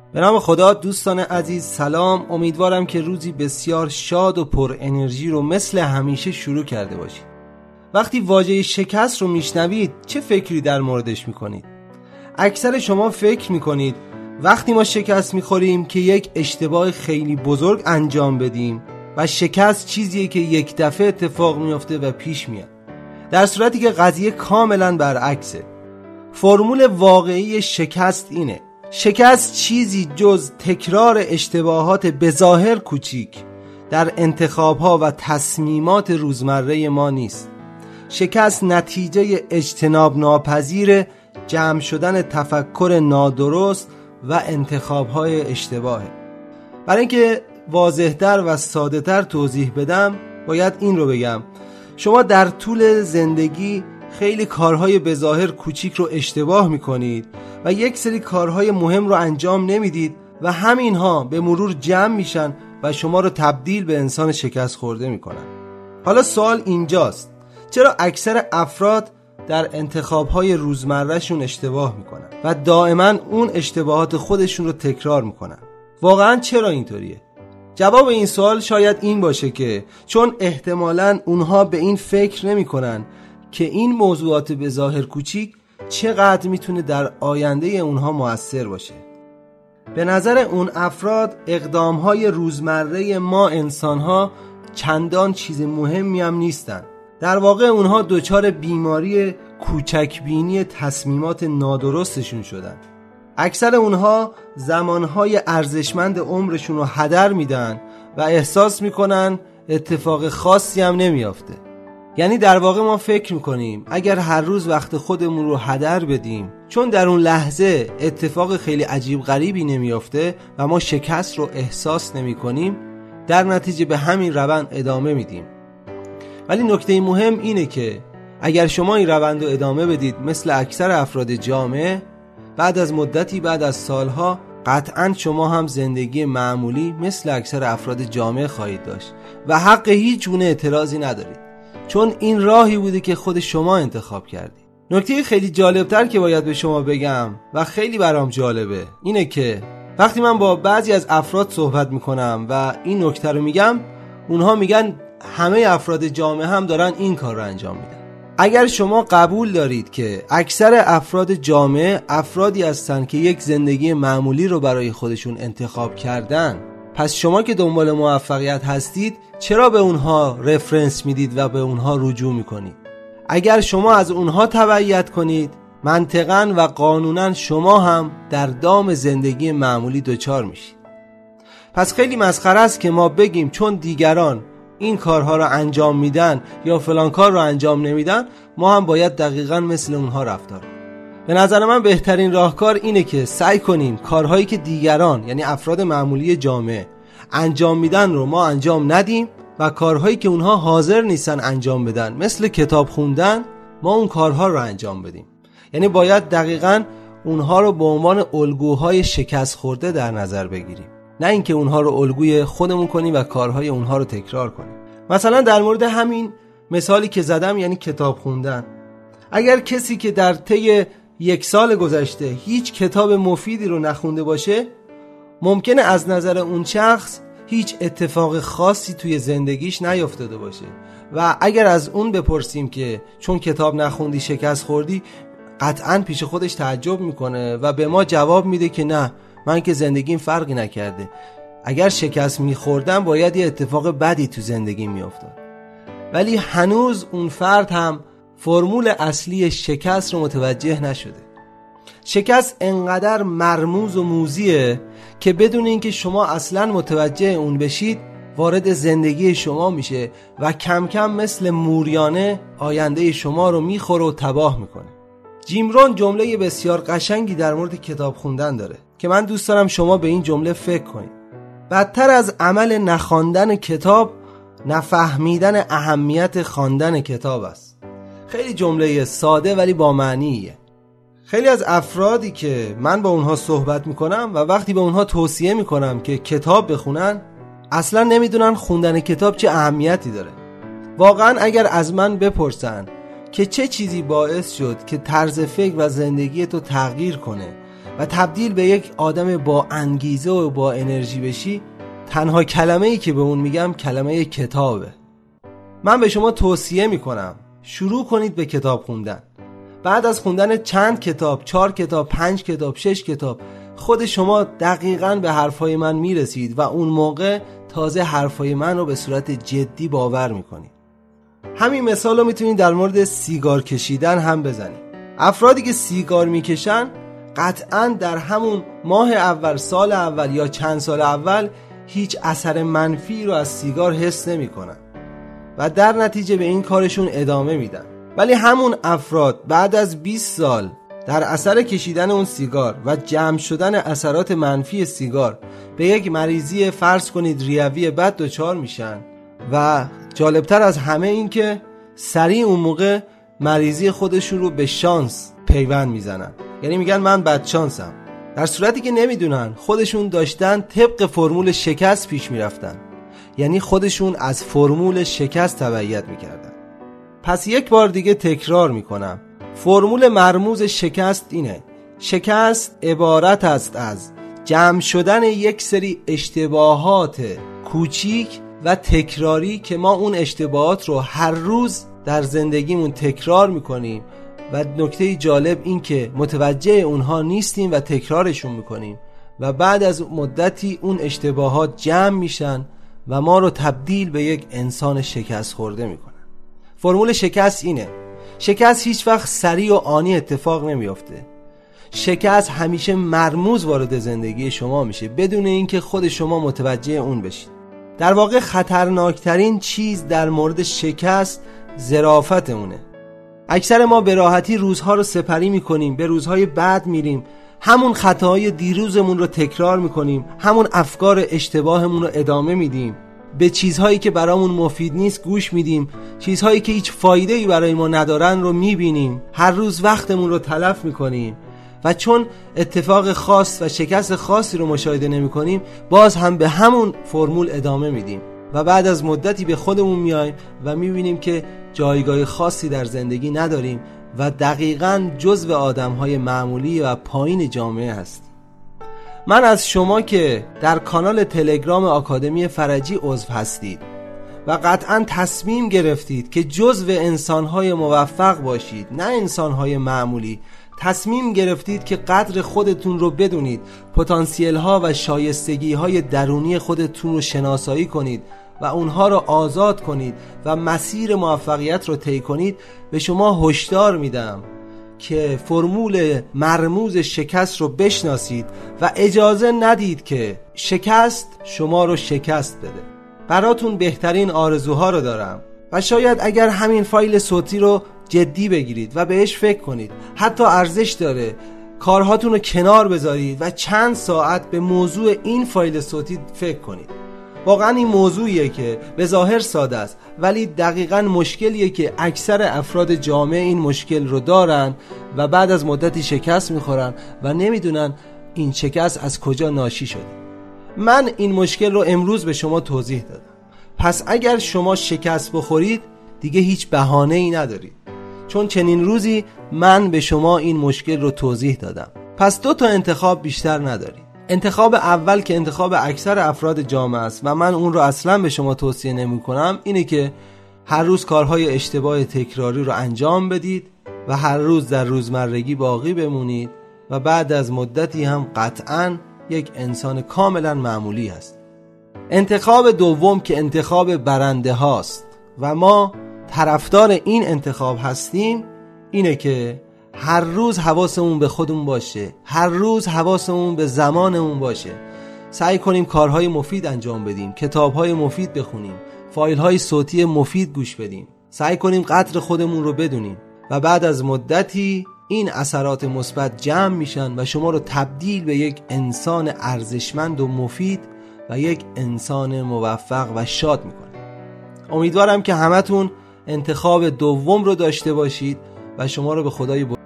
به نام خدا. دوستان عزیز سلام، امیدوارم که روزی بسیار شاد و پر انرژی رو مثل همیشه شروع کرده باشید. وقتی واژه شکست رو میشنوید چه فکری در موردش میکنید؟ اکثر شما فکر میکنید وقتی ما شکست میخوریم که یک اشتباه خیلی بزرگ انجام بدیم و شکست چیزیه که یک دفعه اتفاق میفته و پیش میاد، در صورتی که قضیه کاملا برعکسه. فرمول واقعی شکست اینه: شکست چیزی جز تکرار اشتباهات بظاهر کوچیک در انتخاب‌ها و تصمیمات روزمره ما نیست. شکست نتیجه اجتناب ناپذیر جمع شدن تفکر نادرست و انتخاب‌های اشتباهه. برای اینکه واضح‌تر و ساده‌تر توضیح بدم باید این رو بگم: شما در طول زندگی خیلی کارهای بظاهر کوچیک رو اشتباه میکنید و یک سری کارهای مهم رو انجام نمیدید و همینها به مرور جمع میشن و شما رو تبدیل به انسان شکست خورده میکنن. حالا سوال اینجاست: چرا اکثر افراد در انتخابهای روزمرهشون اشتباه میکنن و دائما اون اشتباهات خودشون رو تکرار میکنن؟ واقعا چرا اینطوریه؟ جواب این سوال شاید این باشه که چون احتمالاً اونها به این فکر نمیکنن که این موضوعات بظاهر کوچیک چقدر میتونه در آینده اونها مؤثر باشه. به نظر اون افراد اقدامهای روزمره ما انسانها چندان چیز مهمی هم نیستن. در واقع اونها دچار بیماری کوچکبینی تصمیمات نادرستشون شدن. اکثر اونها زمانهای ارزشمند عمرشون رو هدر میدن و احساس میکنن اتفاق خاصی هم نمیافته. یعنی در واقع ما فکر میکنیم اگر هر روز وقت خودمون رو هدر بدیم، چون در اون لحظه اتفاق خیلی عجیب غریبی نمیافته و ما شکست رو احساس نمی کنیم، در نتیجه به همین روند ادامه میدیم. ولی نکته مهم اینه که اگر شما این روند رو ادامه بدید مثل اکثر افراد جامعه، بعد از مدتی، بعد از سالها، قطعاً شما هم زندگی معمولی مثل اکثر افراد جامعه خواهید داشت و حق هیچ گونه اعتراضی ندارید، چون این راهی بوده که خود شما انتخاب کردید. نکته خیلی جالبتر که باید به شما بگم و خیلی برام جالبه اینه که وقتی من با بعضی از افراد صحبت میکنم و این نکته رو میگم، اونها میگن همه افراد جامعه هم دارن این کار رو انجام میدن. اگر شما قبول دارید که اکثر افراد جامعه افرادی هستن که یک زندگی معمولی رو برای خودشون انتخاب کردن، پس شما که دنبال موفقیت هستید چرا به اونها رفرنس میدید و به اونها رجوع میکنید؟ اگر شما از اونها تبعیت کنید، منطقاً و قانوناً شما هم در دام زندگی معمولی دچار میشید. پس خیلی مسخره است که ما بگیم چون دیگران این کارها رو انجام میدن یا فلان کار رو انجام نمیدن، ما هم باید دقیقاً مثل اونها رفتار کنیم. به نظر من بهترین راهکار اینه که سعی کنیم کارهایی که دیگران، یعنی افراد معمولی جامعه، انجام میدن رو ما انجام ندیم و کارهایی که اونها حاضر نیستن انجام بدن مثل کتاب خوندن، ما اون کارها رو انجام بدیم. یعنی باید دقیقاً اونها رو به عنوان الگوهای شکست خورده در نظر بگیریم، نه اینکه اونها رو الگوی خودمون کنیم و کارهای اونها رو تکرار کنیم. مثلا در مورد همین مثالی که زدم، یعنی کتاب خوندن، اگر کسی که در طی 1 سال گذشته هیچ کتاب مفیدی رو نخونده باشه، ممکنه از نظر اون شخص هیچ اتفاق خاصی توی زندگیش نیفتاده باشه و اگر از اون بپرسیم که چون کتاب نخوندی شکست خوردی، قطعاً پیش خودش تعجب میکنه و به ما جواب میده که نه، من که زندگیم فرقی نکرده. اگر شکست میخوردم باید یه اتفاق بدی تو زندگیم میافتاد. ولی هنوز اون فرد هم فرمول اصلی شکست رو متوجه نشده. شکست انقدر مرموز و موذیه که بدون اینکه شما اصلا متوجه اون بشید وارد زندگی شما میشه و کم کم مثل موریانه آینده شما رو میخوره و تباه میکنه. جیم رون جمله بسیار قشنگی در مورد کتاب خوندن داره که من دوست دارم شما به این جمله فکر کنید: بدتر از عمل نخواندن کتاب نفهمیدن اهمیت خواندن کتاب است. خیلی جمله ساده ولی با معنیه. خیلی از افرادی که من با اونها صحبت میکنم و وقتی به اونها توصیه میکنم که کتاب بخونن، اصلا نمیدونن خوندن کتاب چه اهمیتی داره. واقعا اگر از من بپرسن که چه چیزی باعث شد که طرز فکر و زندگی تو تغییر کنه و تبدیل به یک آدم با انگیزه و با انرژی بشی، تنها کلمه‌ای که به اون میگم کلمه کتابه. من به شما توصیه میکنم شروع کنید به کتاب خوندن. بعد از خوندن چند کتاب، 4 کتاب، 5 کتاب، 6 کتاب، خود شما دقیقاً به حرفای من میرسید و اون موقع تازه حرفای من رو به صورت جدی باور میکنید. همین مثال رو میتونید در مورد سیگار کشیدن هم بزنید. افرادی که سیگار میکشن قطعاً در همون ماه اول، سال اول یا چند سال اول هیچ اثر منفی رو از سیگار حس نمیکنن و در نتیجه به این کارشون ادامه میدن. ولی همون افراد بعد از 20 سال در اثر کشیدن اون سیگار و جمع شدن اثرات منفی سیگار به یک مریضی فرض کنید ریوی بد دچار میشن و جالبتر از همه این که سریع اون موقع مریضی خودشون رو به شانس پیوند میزنن. یعنی میگن من بد شانسم، در صورتی که نمیدونن خودشون داشتن طبق فرمول شکست پیش میرفتن. یعنی خودشون از فرمول شکست تبعیت میکردن. پس یک بار دیگه تکرار میکنم، فرمول مرموز شکست اینه: شکست عبارت است از جمع شدن یک سری اشتباهات کوچیک و تکراری که ما اون اشتباهات رو هر روز در زندگیمون تکرار میکنیم و نکته جالب این که متوجه اونها نیستیم و تکرارشون میکنیم و بعد از مدتی اون اشتباهات جمع میشن و ما رو تبدیل به یک انسان شکست خورده میکنن. فرمول شکست اینه: شکست هیچ وقت سریع و آنی اتفاق نمیافته. شکست همیشه مرموز وارد زندگی شما میشه بدون اینکه خود شما متوجه اون بشید. در واقع خطرناکترین چیز در مورد شکست ظرافت اونه. اکثر ما به راحتی روزها رو سپری میکنیم، به روزهای بعد میریم، همون خطاهای دیروزمون رو تکرار میکنیم، همون افکار اشتباهمون رو ادامه میدیم، به چیزهایی که برامون مفید نیست گوش میدیم، چیزهایی که هیچ فایده‌ای برای ما ندارن رو میبینیم، هر روز وقتمون رو تلف میکنیم و چون اتفاق خاص و شکست خاصی رو مشاهده نمیکنیم باز هم به همون فرمول ادامه میدیم و بعد از مدتی به خودمون میایم و میبینیم که جایگاه خاصی در زندگی نداریم و دقیقاً جزو آدم‌های معمولی و پایین جامعه هستیم. من از شما که در کانال تلگرام آکادمی فرجی عضو هستید و قطعاً تصمیم گرفتید که جزو انسان‌های موفق باشید، نه انسان‌های معمولی، تصمیم گرفتید که قدر خودتون رو بدونید، پتانسیل ها و شایستگی های درونی خودتون رو شناسایی کنید و اونها رو آزاد کنید و مسیر موفقیت رو طی کنید، به شما هشدار میدم که فرمول مرموز شکست رو بشناسید و اجازه ندید که شکست شما رو شکست بده. براتون بهترین آرزوها رو دارم و شاید اگر همین فایل صوتی رو جدی بگیرید و بهش فکر کنید، حتی ارزش داره کارهاتون رو کنار بذارید و چند ساعت به موضوع این فایل صوتی فکر کنید. واقعا این موضوعیه که به ظاهر ساده است ولی دقیقاً مشکلیه که اکثر افراد جامعه این مشکل رو دارن و بعد از مدتی شکست میخورن و نمیدونن این شکست از کجا ناشی شده. من این مشکل رو امروز به شما توضیح دادم. پس اگر شما شکست بخورید دیگه هیچ بهانه‌ای ندارید، چون چنین روزی من به شما این مشکل رو توضیح دادم. پس 2 تا انتخاب بیشتر ندارید. انتخاب اول که انتخاب اکثر افراد جامعه است و من اون رو اصلا به شما توصیه نمی کنم، اینه که هر روز کارهای اشتباه تکراری رو انجام بدید و هر روز در روزمرگی باقی بمونید و بعد از مدتی هم قطعاً یک انسان کاملا معمولی هست. انتخاب دوم که انتخاب برنده هاست و ما طرفدار این انتخاب هستیم، اینه که هر روز حواسمون به خودمون باشه، هر روز حواسمون به زمانمون باشه، سعی کنیم کارهای مفید انجام بدیم، کتابهای مفید بخونیم، فایلهای صوتی مفید گوش بدیم، سعی کنیم قدر خودمون رو بدونیم و بعد از مدتی این اثرات مثبت جمع میشن و شما رو تبدیل به یک انسان ارزشمند و مفید و یک انسان موفق و شاد میکنه. امیدوارم که همتون انتخاب دوم رو داشته باشید و شما رو به خدای